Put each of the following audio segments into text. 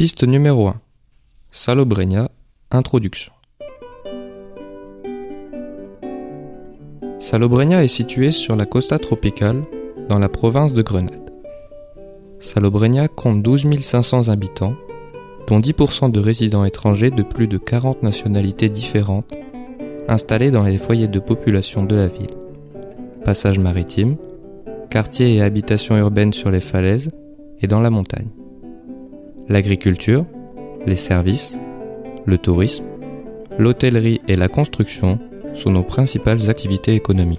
Piste numéro 1. Salobreña, introduction. Salobreña est située sur la costa tropicale, dans la province de Grenade. Salobreña compte 12 500 habitants, dont 10% de résidents étrangers de plus de 40 nationalités différentes, installés dans les foyers de population de la ville. Passages maritimes, quartiers et habitations urbaines sur les falaises et dans la montagne. L'agriculture, les services, le tourisme, l'hôtellerie et la construction sont nos principales activités économiques.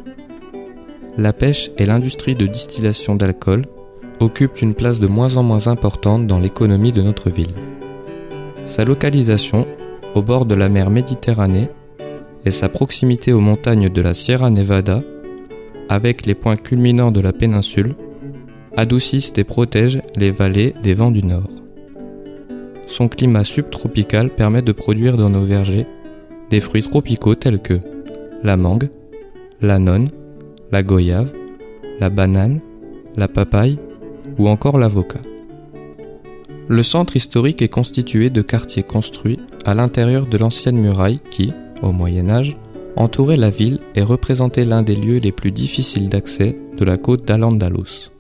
La pêche et l'industrie de distillation d'alcool occupent une place de moins en moins importante dans l'économie de notre ville. Sa localisation, au bord de la mer Méditerranée, et sa proximité aux montagnes de la Sierra Nevada, avec les points culminants de la péninsule, adoucissent et protègent les vallées des vents du nord. Son climat subtropical permet de produire dans nos vergers des fruits tropicaux tels que la mangue, la nonne, la goyave, la banane, la papaye ou encore l'avocat. Le centre historique est constitué de quartiers construits à l'intérieur de l'ancienne muraille qui, au Moyen-Âge, entourait la ville et représentait l'un des lieux les plus difficiles d'accès de la côte d'Al-Ándalus.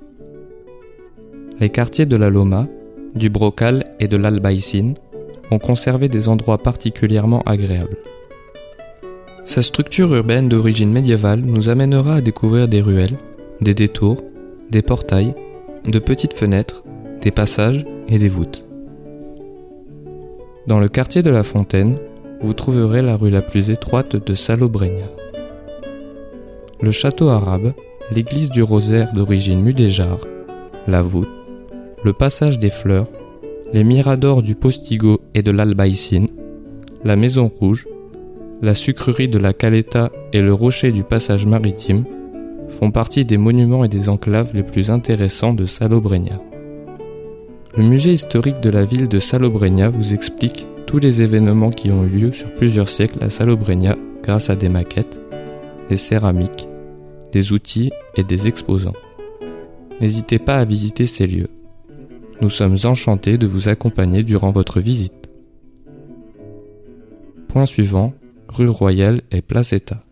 Les quartiers de la Loma, du Brocal et de l'Albaicín ont conservé des endroits particulièrement agréables. Sa structure urbaine d'origine médiévale nous amènera à découvrir des ruelles, des détours, des portails, de petites fenêtres, des passages et des voûtes. Dans le quartier de la Fontaine, vous trouverez la rue la plus étroite de Salobreña. Le château arabe, l'église du Rosaire d'origine mudéjar, la voûte, le passage des Fleurs, les miradors du Postigo et de l'Albaicín, la Maison Rouge, la sucrerie de la Caleta et le rocher du passage maritime font partie des monuments et des enclaves les plus intéressants de Salobreña. Le musée historique de la ville de Salobreña vous explique tous les événements qui ont eu lieu sur plusieurs siècles à Salobreña grâce à des maquettes, des céramiques, des outils et des exposants. N'hésitez pas à visiter ces lieux. Nous sommes enchantés de vous accompagner durant votre visite. Point suivant, rue Royale et Placeta.